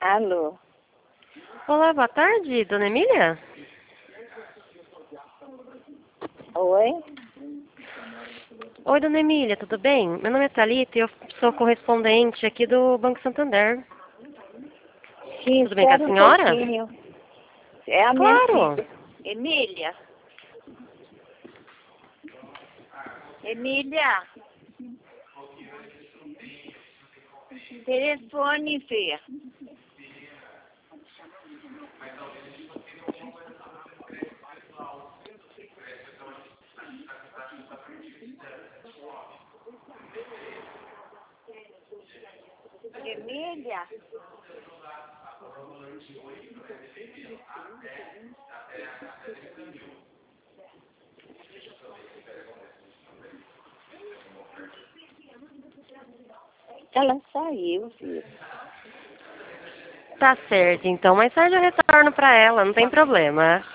Alô? Olá, boa tarde, dona Emília? Oi? Oi, dona Emília, tudo bem? Meu nome é Thalita e eu sou correspondente aqui do Banco Santander. Sim, Tudo bem com a espera um senhora? pouquinho. É a minha Claro. filha. Emília? Emília? Telefone, filha. Emília? Ela saiu, filha. Tá certo, então. Mais tarde eu retorno pra ela, não tem problema.